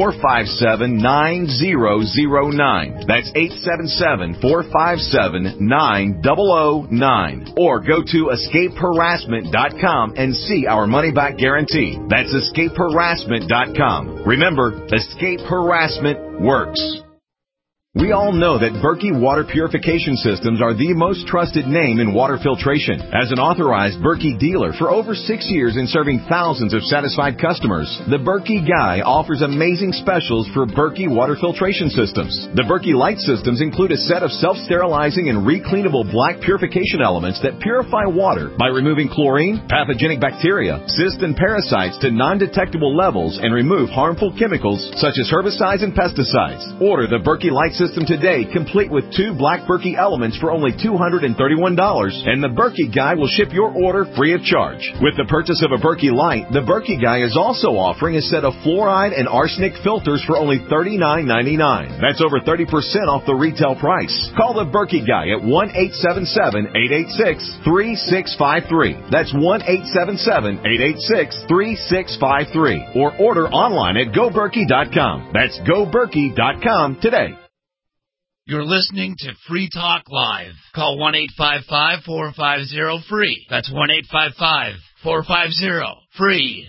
five seven, nine zero zero nine. That's eight seven seven, four five seven, nine zero zero nine. Or go to escape harassment dot com and see our money-back guarantee. That's escape harassment dot com. Remember, Escape Harassment works. We all know that Berkey Water Purification Systems are the most trusted name in water filtration. As an authorized Berkey dealer for over six years and serving thousands of satisfied customers, the Berkey Guy offers amazing specials for Berkey Water Filtration Systems. The Berkey Light Systems include a set of self-sterilizing and recleanable black purification elements that purify water by removing chlorine, pathogenic bacteria, cysts, and parasites to non-detectable levels and remove harmful chemicals such as herbicides and pesticides. Order the Berkey Light System System today, complete with two black Berkey elements for only two hundred thirty-one dollars, and the Berkey Guy will ship your order free of charge. With the purchase of a Berkey Light, the Berkey Guy is also offering a set of fluoride and arsenic filters for only thirty-nine ninety-nine. That's over thirty percent off the retail price. Call the Berkey Guy at one eight seven seven, eight eight six, three six five three. That's one eight seven seven, eight eight six, three six five three. Or order online at go berkey dot com. That's go berkey dot com today. You're listening to Free Talk Live. Call one eight five five, four five zero, free. That's one eight five five, four five zero, free.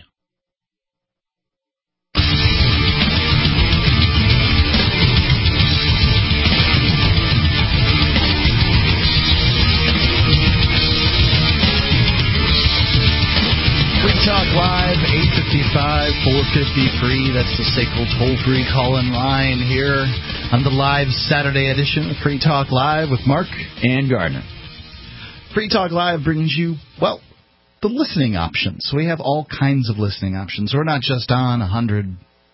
Free Talk Live, eight five five, four five zero, free. That's the S A C L toll-free call-in line here on the live Saturday edition of Free Talk Live with Mark and Gardner. Free Talk Live brings you, well, the listening options. We have all kinds of listening options. We're not just on one hundred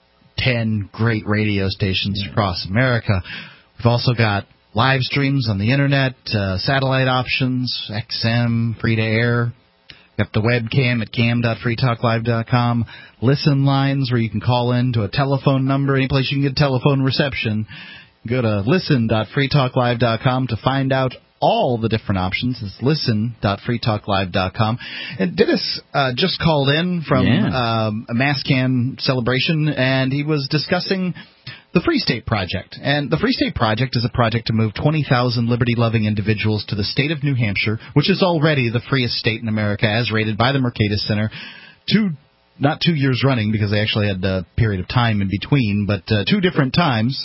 ten great radio stations across America. We've also got live streams on the Internet, uh, satellite options, X M, free-to-air. Got the webcam at cam dot free talk live dot com. Listen lines where you can call in to a telephone number, any place you can get telephone reception. Go to listen dot free talk live dot com to find out all the different options. It's listen dot free talk live dot com. And Dennis uh, just called in from yeah. um, a MassCan celebration, and he was discussing the Free State Project. And the Free State Project is a project to move twenty thousand liberty-loving individuals to the state of New Hampshire, which is already the freest state in America, as rated by the Mercatus Center. Two, not two years running, because they actually had a period of time in between, but uh, two different times.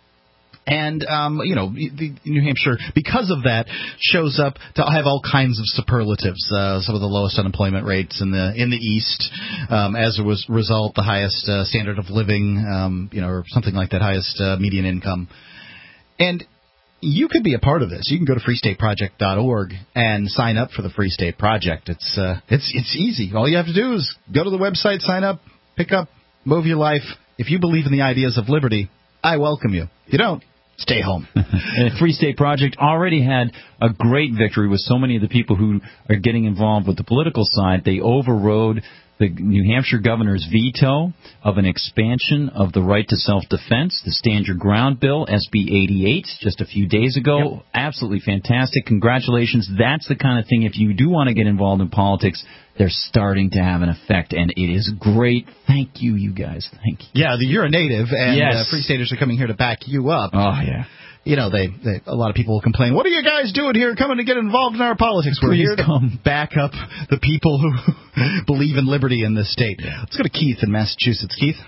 And, um, you know, the New Hampshire, because of that, shows up to have all kinds of superlatives. Uh, some of the lowest unemployment rates in the in the East. Um, as a was, result, the highest uh, standard of living, um, you know, or something like that, highest uh, median income. And you could be a part of this. You can go to free state project dot org and sign up for the Free State Project. It's uh, it's it's easy. All you have to do is go to the website, sign up, pick up, move your life. If you believe in the ideas of liberty, I welcome you. If you don't, stay home. And the Free State Project already had a great victory with so many of the people who are getting involved with the political side. They overrode the New Hampshire governor's veto of an expansion of the right to self-defense, the Stand Your Ground bill, S B eighty-eight, just a few days ago. Yep. Absolutely fantastic. Congratulations. That's the kind of thing, if you do want to get involved in politics, they're starting to have an effect, and it is great. Thank you, you guys. Thank you. Yeah, you're a native, and yes. uh, Free Staters are coming here to back you up. Oh, yeah. You know, they, they a lot of people will complain, what are you guys doing here coming to get involved in our politics? We're Please here to come. back up the people who believe in liberty in this state. Let's go to Keith in Massachusetts. Keith?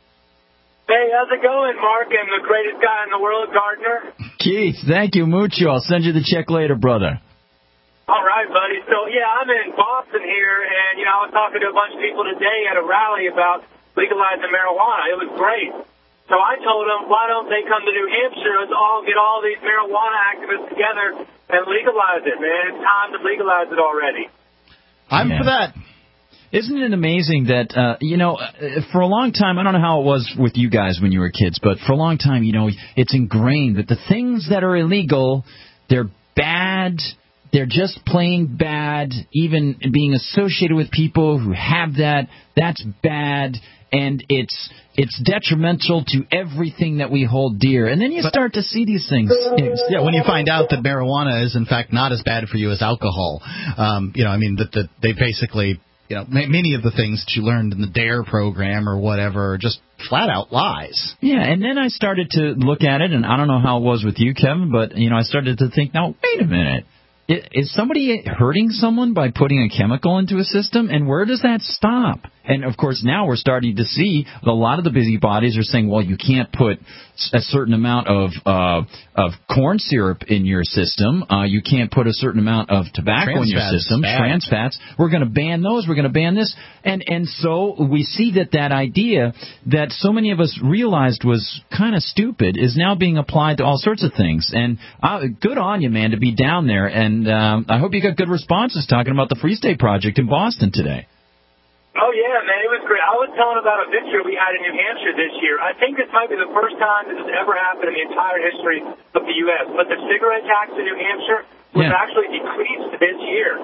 Hey, how's it going, Mark, and the greatest guy in the world, Gardner? Keith, thank you mucho. I'll send you the check later, brother. All right, buddy. So, yeah, I'm in Boston here, and, you know, I was talking to a bunch of people today at a rally about legalizing marijuana. It was great. So I told them, why don't they come to New Hampshire? Let's all get all these marijuana activists together and legalize it, man. It's time to legalize it already. I'm yeah. for that. Isn't it amazing that, uh, you know, for a long time, I don't know how it was with you guys when you were kids, but for a long time, you know, it's ingrained that the things that are illegal, they're bad. They're just plain bad. Even being associated with people who have that, that's bad. And it's it's detrimental to everything that we hold dear. And then you but, start to see these things. Yeah, when you find out that marijuana is, in fact, not as bad for you as alcohol. Um, you know, I mean, that the, they basically, you know, many of the things that you learned in the DARE program or whatever are just flat-out lies. Yeah, and then I started to look at it, and I don't know how it was with you, Kevin, but, you know, I started to think, now, wait a minute. Is somebody hurting someone by putting a chemical into a system? And where does that stop? And, of course, now we're starting to see a lot of the busybodies are saying, well, you can't put a certain amount of uh, of corn syrup in your system. Uh, you can't put a certain amount of tobacco Trans in your fats, system. bad. Trans fats. We're going to ban those. We're going to ban this. And, and so we see that that idea that so many of us realized was kind of stupid is now being applied to all sorts of things. And uh, good on you, man, to be down there. And um, I hope you got good responses talking about the Free State Project in Boston today. Oh, yeah, man, it was great. I was telling about a victory we had in New Hampshire this year. I think this might be the first time this has ever happened in the entire history of the U S But the cigarette tax in New Hampshire was Yeah. actually decreased this year.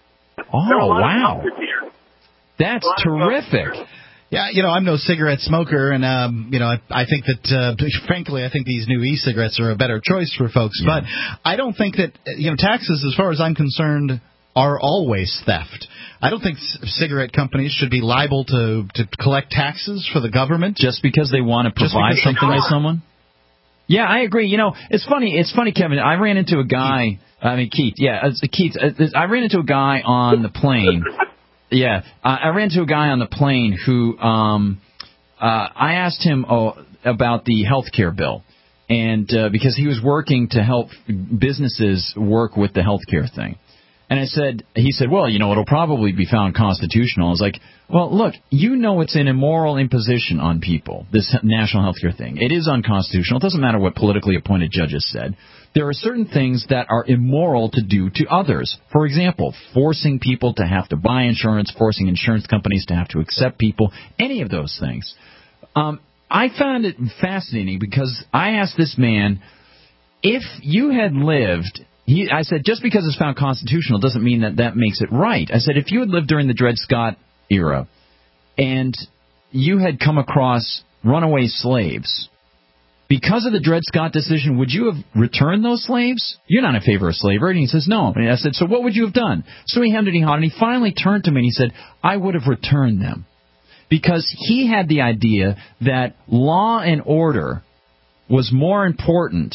Oh, wow. That's terrific. Yeah, you know, I'm no cigarette smoker, and, um, you know, I, I think that, uh, frankly, I think these new e-cigarettes are a better choice for folks. Yeah. But I don't think that, you know, taxes, as far as I'm concerned, are always theft. I don't think c- cigarette companies should be liable to, to collect taxes for the government. Just because they want to provide something to someone? Yeah, I agree. You know, it's funny. It's funny, Kevin. I ran into a guy. I mean, Keith. Yeah, it's, Keith. It's, I ran into a guy on the plane. Yeah, uh, I ran into a guy on the plane who um, uh, I asked him oh, about the health care bill, and uh, because he was working to help businesses work with the health care thing. And I said, he said, well, you know, it'll probably be found constitutional. I was like, well, look, you know it's an immoral imposition on people, this national health care thing. It is unconstitutional. It doesn't matter what politically appointed judges said. There are certain things that are immoral to do to others. For example, forcing people to have to buy insurance, forcing insurance companies to have to accept people, any of those things. Um, I found it fascinating because I asked this man, if you had lived... He, I said, just because it's found constitutional doesn't mean that that makes it right. I said, if you had lived during the Dred Scott era and you had come across runaway slaves, because of the Dred Scott decision, would you have returned those slaves? You're not in favor of slavery. And he says, no. And I said, so what would you have done? So he hemmed and he hawed, and he finally turned to me and he said, I would have returned them. Because he had the idea that law and order was more important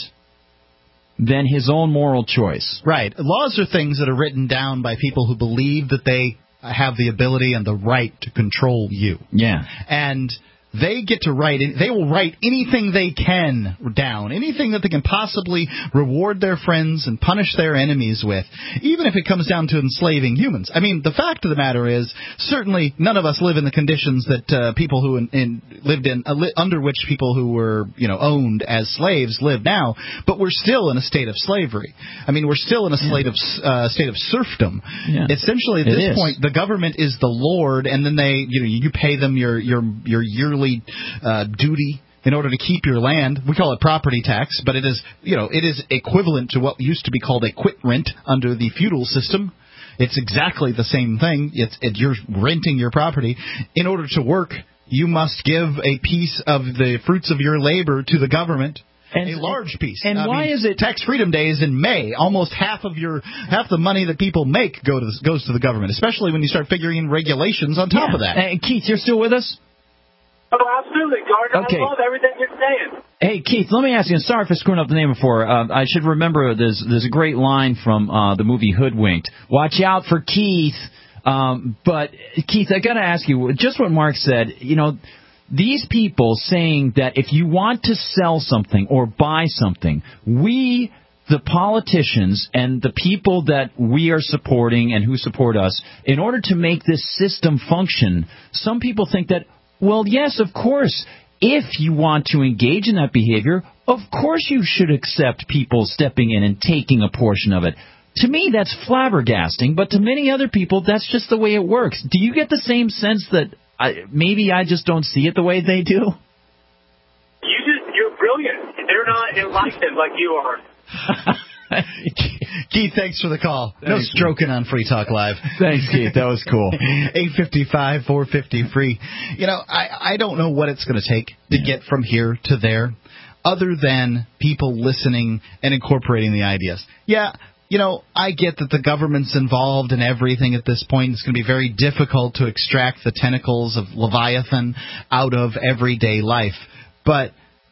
than his own moral choice. Right. Laws are things that are written down by people who believe that they have the ability and the right to control you. Yeah. And they get to write, they will write anything they can down, anything that they can possibly reward their friends and punish their enemies with, even if it comes down to enslaving humans. I mean, the fact of the matter is, certainly none of us live in the conditions that uh, people who in, in, lived in, uh, li- under which people who were, you know, owned as slaves live now, but we're still in a state of slavery. I mean, we're still in a state of uh, state of serfdom. Yeah. Essentially, at It this is. point, the government is the lord, and then they, you know, you pay them your your your yearly Uh, duty in order to keep your land. We call it property tax, but it is, you know, it is equivalent to what used to be called a quit rent under the feudal system. It's exactly the same thing. It's it, you're renting your property. In order to work, you must give a piece of the fruits of your labor to the government. And, a large piece. And I why mean, is it Tax Freedom Day is in May? Almost half of your half the money that people make go to the, goes to the government, especially when you start figuring in regulations on top yeah. of that. Hey, Keith, you're still with us? Oh, absolutely, Gardner. Okay. I love everything you're saying. Hey, Keith, let me ask you, and sorry for screwing up the name before. Uh, I should remember there's there's a great line from uh, the movie Hoodwinked. Watch out for Keith. Um, but, Keith, I got to ask you, just what Mark said, you know, these people saying that if you want to sell something or buy something, we, the politicians and the people that we are supporting and who support us, in order to make this system function, some people think that, well, yes, of course, if you want to engage in that behavior, of course you should accept people stepping in and taking a portion of it. To me, that's flabbergasting, but to many other people, that's just the way it works. Do you get the same sense that I, maybe I just don't see it the way they do? You just, you're brilliant. They're not enlightened like you are. Keith, thanks for the call. Thanks, no stroking on Free Talk Live. Thanks, Keith. That was cool. eight five five, four five zero, free. You know, I, I don't know what it's going to take to get from here to there, other than people listening and incorporating the ideas. Yeah, you know, I get that the government's involved in everything at this point. It's going to be very difficult to extract the tentacles of Leviathan out of everyday life. But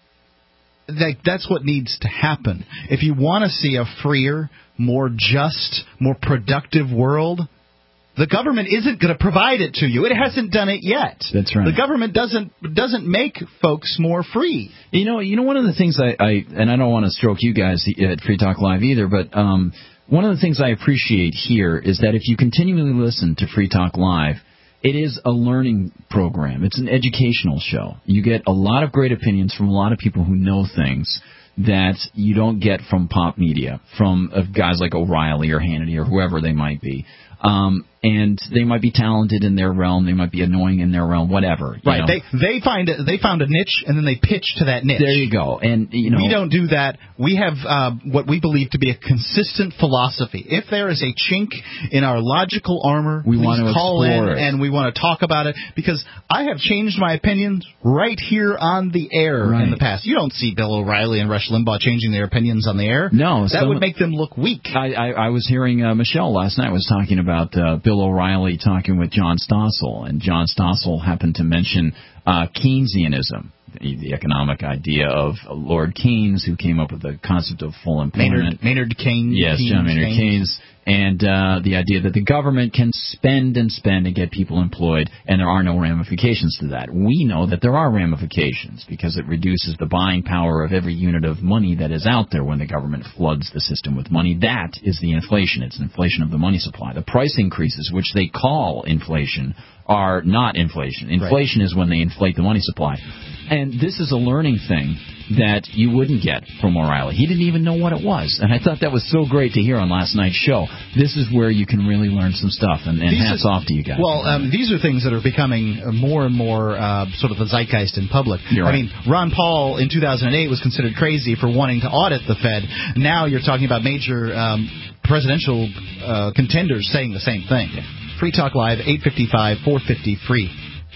that, that's what needs to happen. If you want to see a freer, more just, more productive world, the government isn't going to provide it to you. It hasn't done it yet. That's right. The government doesn't doesn't make folks more free. You know, you know, one of the things I, I and I don't want to stroke you guys at Free Talk Live either, but um, one of the things I appreciate here is that if you continually listen to Free Talk Live, it is a learning program. It's an educational show. You get a lot of great opinions from a lot of people who know things that you don't get from pop media, from uh, guys like O'Reilly or Hannity or whoever they might be. Um, and they might be talented in their realm, they might be annoying in their realm, whatever. Right. know. They they find a, they found a niche and then they pitch to that niche. There you go. And you know, we don't do that. We have uh, what we believe to be a consistent philosophy. If there is a chink in our logical armor, we please want to call in explore it. and we want to talk about it, because I have changed my opinions right here on the air right. in the past. You don't see Bill O'Reilly and Rush Limbaugh changing their opinions on the air. No, that some, would make them look weak. I, I, I was hearing uh, Michelle last night was talking about uh, Bill O'Reilly talking with John Stossel, and John Stossel happened to mention uh, Keynesianism, the, the economic idea of Lord Keynes, who came up with the concept of full employment. Maynard, Maynard Keynes. Yes, Keynes, John Maynard Keynes. Keynes. And uh, the idea that the government can spend and spend and get people employed, and there are no ramifications to that. We know that there are ramifications because it reduces the buying power of every unit of money that is out there when the government floods the system with money. That is the inflation. It's inflation of the money supply. The price increases, which they call inflation, are not inflation. Inflation right. is when they inflate the money supply. And this is a learning thing that you wouldn't get from O'Reilly. He didn't even know what it was. And I thought that was so great to hear on last night's show. This is where you can really learn some stuff, and, and hats are, off to you guys. Well, um, these are things that are becoming more and more uh, sort of the zeitgeist in public. You're right. I mean, Ron Paul in two thousand eight was considered crazy for wanting to audit the Fed. Now you're talking about major um, presidential uh, contenders saying the same thing. Yeah. Free Talk Live, eight fifty-five, four fifty, free.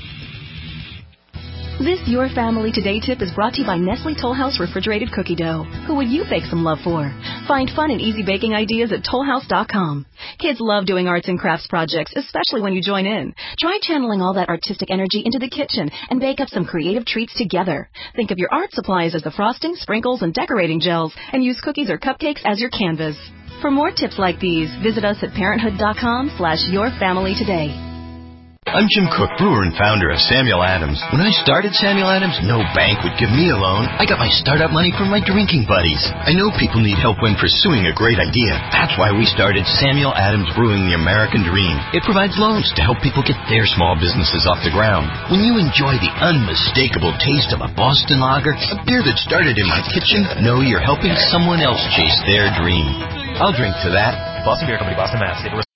This Your Family Today tip is brought to you by Nestle Toll House Refrigerated Cookie Dough. Who would you bake some love for? Find fun and easy baking ideas at toll house dot com. Kids love doing arts and crafts projects, especially when you join in. Try channeling all that artistic energy into the kitchen and bake up some creative treats together. Think of your art supplies as the frosting, sprinkles, and decorating gels, and use cookies or cupcakes as your canvas. For more tips like these, visit us at parenthood dot com slash your family today. I'm Jim Cook, brewer and founder of Samuel Adams. When I started Samuel Adams, no bank would give me a loan. I got my startup money from my drinking buddies. I know people need help when pursuing a great idea. That's why we started Samuel Adams Brewing the American Dream. It provides loans to help people get their small businesses off the ground. When you enjoy the unmistakable taste of a Boston lager, a beer that started in my kitchen, know you're helping someone else chase their dream. I'll drink to that. Boston Beer Company, Boston, Mass.